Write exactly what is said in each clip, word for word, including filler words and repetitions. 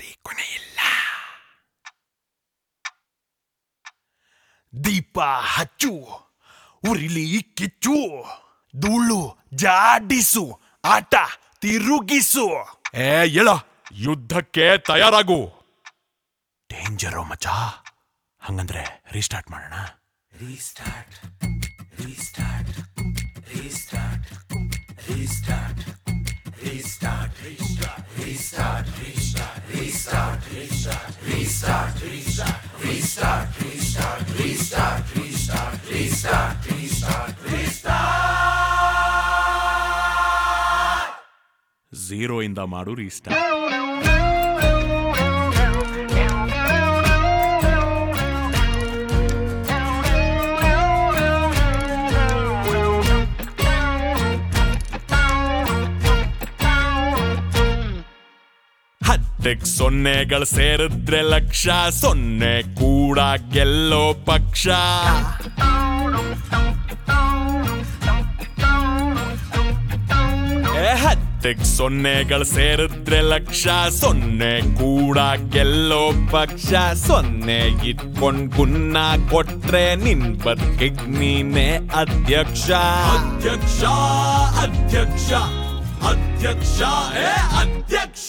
ದಾರಿ ಕೊನೆಯಿಲ್ಲ. ದೀಪ ಹಚ್ಚು, ಉರಿಲಿ ಕಿಚ್ಚು, ಧೂಳು ಜಾಡಿಸು, ಆಟ ತಿರುಗಿಸು. ಏ ಹೇಳ, ಯುದ್ಧಕ್ಕೆ ತಯಾರಾಗು. ಡೇಂಜರೋ ಮಚ್ಚ. ಹಂಗಂದ್ರೆ ರೀಸ್ಟಾರ್ಟ್ ಮಾಡೋಣ. Restart restart restart restart restart restart restart restart restart restart restart restart restart restart restart restart restart zero ಇಂದ ಮಾಡು ರೀಸ್ಟಾರ್ಟ್. ಹತ್ತಕ್ಕೆ ಸೊನ್ನೆಗಳು ಸೇರಿದ್ರೆ ಲಕ್ಷ, ಸೊನ್ನೆ ಕೂಡ ಗೆಲ್ಲೋ ಪಕ್ಷ. ಹತ್ತಕ್ಕೆ ಸೊನ್ನೆಗಳು ಸೇರಿದ್ರೆ ಲಕ್ಷ, ಸೊನ್ನೆ ಕೂಡ ಗೆಲ್ಲೋ ಪಕ್ಷ. ಸೊನ್ನೆ ಇಟ್ಕೊಂಡ್ ಗುನ್ನ ಕೊಟ್ರೆ ನಿನ್ ಬದುಕಿಗ್ ನೀನೆ ಅಧ್ಯಕ್ಷ. ಅಧ್ಯಕ್ಷ ಅಧ್ಯಕ್ಷ ಅಧ್ಯಕ್ಷ ಏ ಅಧ್ಯಕ್ಷ.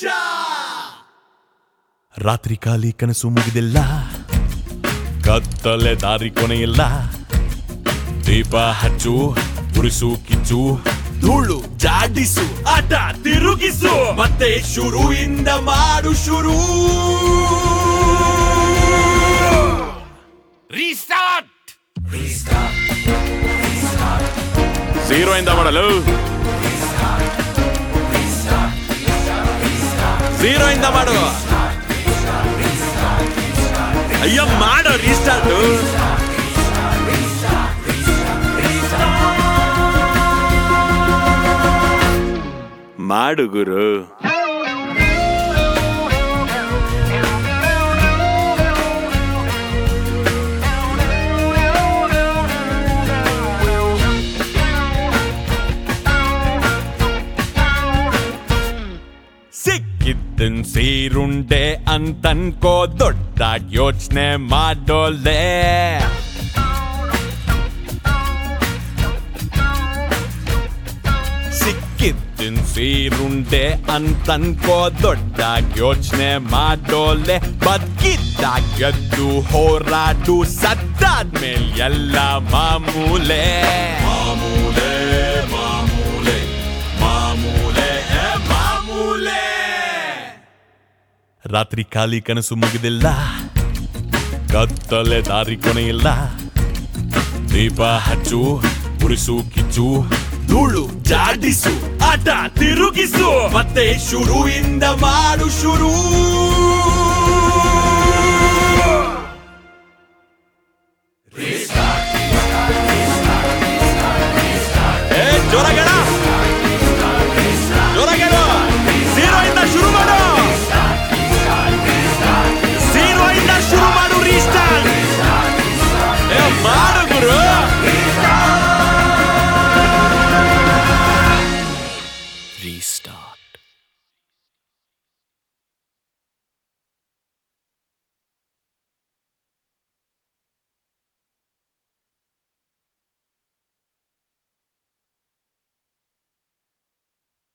ರಾತ್ರಿ ಖಾಲಿ ಕನಸು ಮುಗಿದಿಲ್ಲ, ಕತ್ತಲೆ ದಾರಿ ಕೊನೆಯಿಲ್ಲ. ದೀಪ ಹಚ್ಚು, ಉರಿಸು ಕಿಚ್ಚು, ಧೂಳು ಜಾಡಿಸು, ಆಟ ತಿರುಗಿಸು, ಮತ್ತೆ ಶುರು ಇಂದ ಮಾಡು ಶುರು. ರೀಸ್ಟಾರ್ಟ್ ರೀಸ್ಟಾರ್ಟ್ ರೀಸ್ಟಾರ್ಟ್ ಝೀರೋ ಇಂದ ಮಾಡಲು. ಝೀರೋ ಇಂದ ಮಾಡು. ಅಯ್ಯೋ ಮಾಡೋ ರೀಸ್ಟಾರ್ಟ್. ಮಾಡು ಗುರು. ಸಿಕ್ಕಿದ್ದನ್ ಸೀರುಂಡೆ ಅಂತನ್ಕೋ, ದೊಡ್ಡ ಯೋಚನೆ ಮಾಡೋಲೆ. ಸಿಕ್ಕಿದ್ದನ್ ಸೀರುಂಡೆ ಅಂತನ್ಕೋ, ದೊಡ್ಡ ಯೋಚನೆ ಮಾಡೋಲೆ. ಬದುಕಿದ್ದಾಗ ಗೆದ್ದು ಹೋರಾಡು, ಸತ್ತಾದ್ಮೇಲೆ ಎಲ್ಲ ಮಾಮೂಲೆ. ಮಾಮೂಲೆ ಮಾಮೂಲೆ ಮಾಮೂಲೆ ಮಾಮೂಲೆ. ರಾತ್ರಿ ಖಾಲಿ ಕನಸು ಮುಗಿದಿಲ್ಲ, ಕತ್ತಲೆ ದಾರಿ ಕೊನೆಯಿಲ್ಲ. ದೀಪ ಹಚ್ಚು, ಉರಿಸು ಕಿಚ್ಚು, ಧೂಳು ಜಾಡಿಸು, ಆಟ ತಿರುಗಿಸು, ಮತ್ತೆ ಶುರು ಇಂದ ಮಾಡು ಶುರು.